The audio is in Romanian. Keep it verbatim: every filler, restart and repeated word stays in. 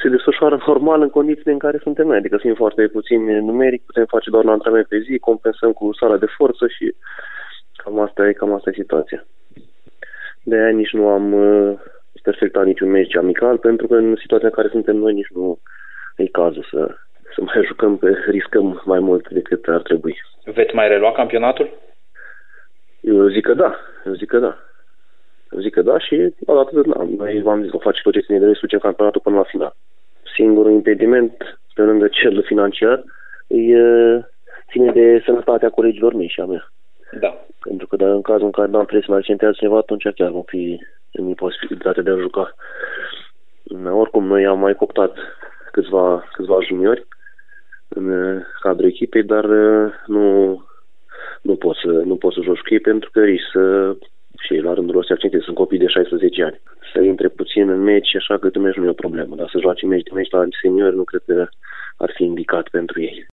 se desfășoară normal în condițiile în care suntem noi, adică fiind foarte puțini numeric, putem face doar un antrenament pe zi, compensăm cu sala de forță și cam asta e, cam asta e situația. De aia nici nu am uh, perfectat niciun meci amical, pentru că în situația în care suntem noi nici nu e cazul să, să mai jucăm, că riscăm mai mult decât ar trebui. Veți mai relua campionatul? Eu zic că da, eu zic că da. Eu zic că da și odată, da, noi v-am zis, o face tot ce ține de noi, să ducem campionatul până la final. Singurul impediment, pe lângă cel financiar, e, ține de sănătatea colegilor mei și a mea. Da. Pentru că în cazul în care n-am trebuie să mai accentează cineva, atunci chiar vom fi în imposibilitate de a juca. Oricum, noi am mai cooptat câțiva, câțiva juniori în cadrul echipei, dar nu, nu, pot să, nu pot să joc cu ei pentru că risc să, și la rândul lor se accenteze, sunt copii de șaisprezece ani. Să intre puțin în meci, așa că meci nu e o problemă, dar să joace meci de meci la seniori nu cred că ar fi indicat pentru ei.